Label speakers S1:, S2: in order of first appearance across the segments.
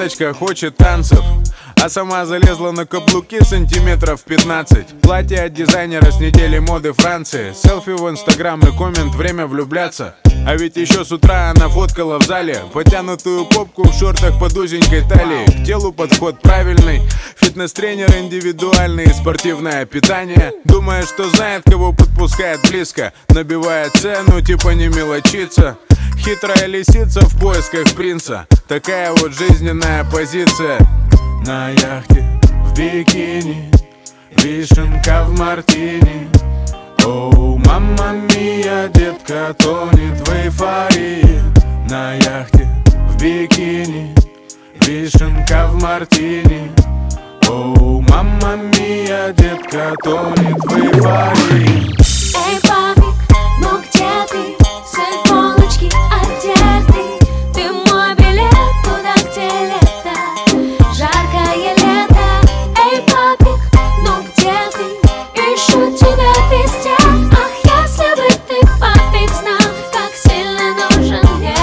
S1: деточка хочет танцев, а сама залезла на каблуки сантиметров 15. Платье от дизайнера с недели моды Франции. Селфи в инстаграм и коммент, время влюбляться. А ведь еще с утра она фоткала в зале потянутую попку в шортах под узенькой талией. К телу подход правильный, фитнес-тренер индивидуальный, спортивное питание. Думает, что знает, кого подпускает близко, набивает цену, типа не мелочиться. Хитрая лисица в поисках принца. Такая вот жизненная позиция. На яхте в бикини, вишенка в мартини. Оу, мамма мия, детка тонет в эйфории. На яхте в бикини, вишенка в мартини. Оу, мамма мия, детка тонет в эйфории.
S2: Эй, папик, ну где ты? С иголочки одетый. Ты мой билет туда, где лето, жаркое лето. Эй, папик, ну где ты? Ищу тебя везде. Ах, если бы ты, папик, знал, как сильно нужен мне.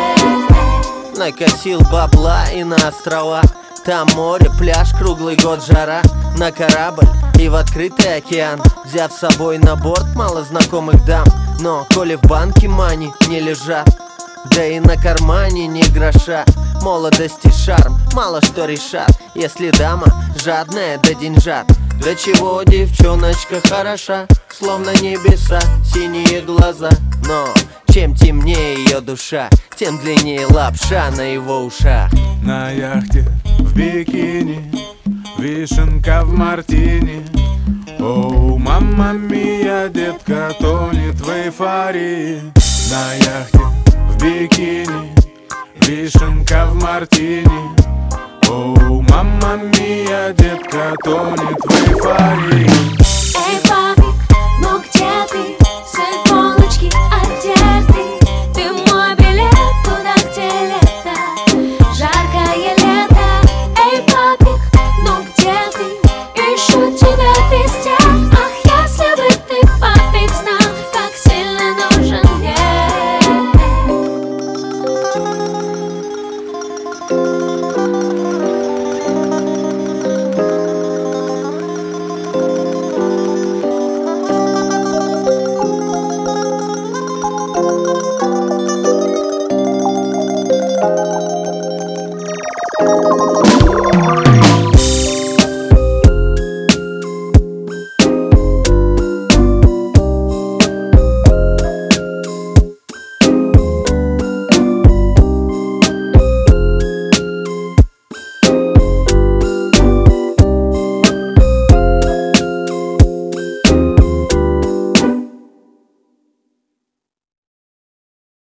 S3: Накосил бабла и на острова. Там море, пляж, круглый год жара. На корабль и в открытый океан, взяв с собой на борт мало знакомых дам. Но коли в банке мани не лежат, да и на кармане ни гроша. Молодость и шарм мало что решат, если дама жадная до деньжат. До чего девчоночка хороша, словно небеса, синие глаза. Но чем темнее ее душа, тем длиннее лапша на его ушах.
S1: На яхте в бикини, вишенка в мартини. Оу, мамма мия, детка тонет в эйфории. На яхте в бикини, вишенка в мартини. Оу, мамма мия, детка тонет в эйфории.
S2: Эй, папик, ну где ты?